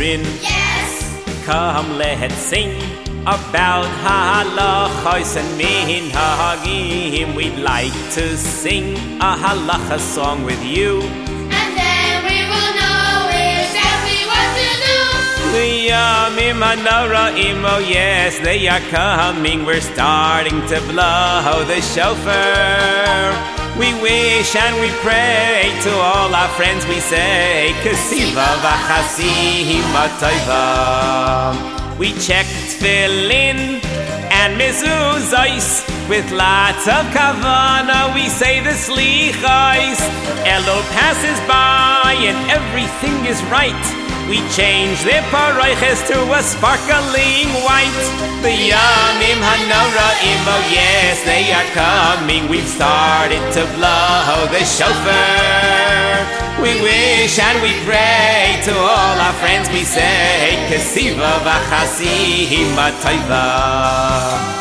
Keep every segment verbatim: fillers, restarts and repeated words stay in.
in? Yes! Come, let's sing about halachos and minhagim. We'd like to sing a halacha song with you. And then we will know exactly what to do. The yamim hanoraim, oh yes, they are coming. We're starting to blow the shofar. We wish and we pray to all our friends. We say, Kesiva v'chasim atayva. We checked tefillin and mezuzos with lots of kavana. We say the slichos. Elul passes by and everything is right. We change the paroiches to a sparkling white. The yamim hanoraim, oh yes, they are coming. We've started to blow the shofar. We wish and we pray to all our friends. We say, Kesiva v'chasim atayva.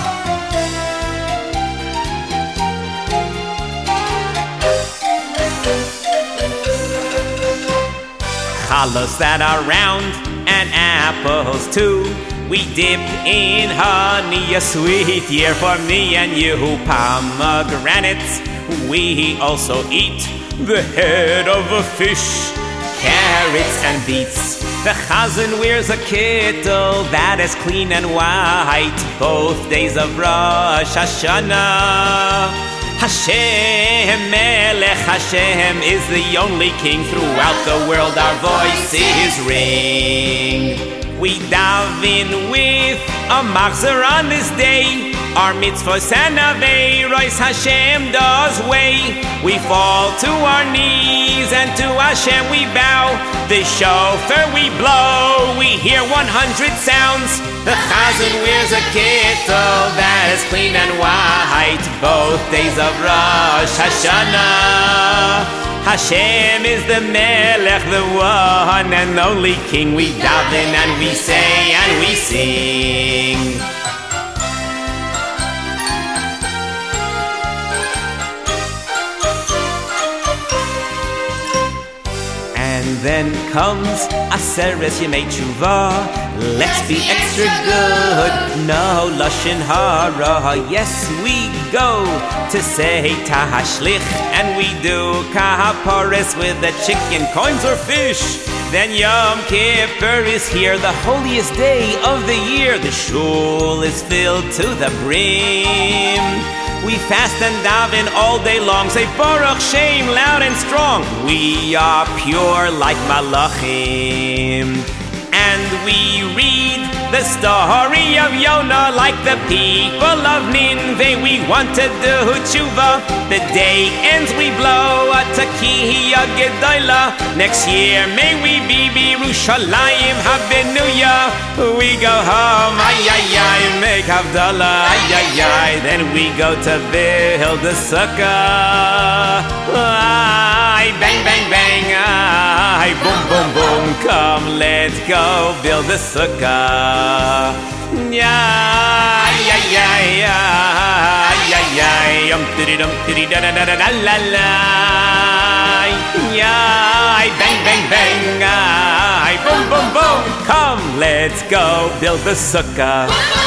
Chalos that are round and apples too. We dip in honey, a sweet year for me and you. Pomegranates, we also eat the head of a fish, carrots and beets. The chazan wears a kittel that is clean and white, both days of Rosh Hashanah. Hashem, Melech Hashem is the only king. Throughout the world our voices ring. We daven with a machzor on this day. Our mitzvahs and aveiros Hashem does weigh. We fall to our knees and to Hashem we bow. The shofar we blow, we hear one hundred sounds. The chazan wears a kittel that is clean and white, both days of Rosh Hashanah. Hashem is the Melech, the one and only King. We daven and we say and we sing. And then comes Aseres Yemei Tshuva. Let's be extra good, no lashon hara. Yes, we go to say tahashlich, and we do kahaparis with the chicken, coins or fish. Then Yom Kippur is here, the holiest day of the year. The shul is filled to the brim. We fast and daven all day long, say Baruch Shem loud and strong. We are pure like malachim. And we read the story of Yonah like the people of Nineveh. We want to do tshuva. The day ends, we blow a tekiah gedola. Next year may we be Yerushalayim Habenuya. We go home, ay ay ay, make Havdalah, ay ay ay. Then we go to build the sukkah. Ay, bang bang bang, ay, boom boom boom. Come, let's go build the sukkah. Yeah, ay ay ay ay ay ay. Um tiri dum tiri da da da da da la la. Yeah, ay, bang bang bang, ay, boom boom boom. Come, let's go build the sukkah.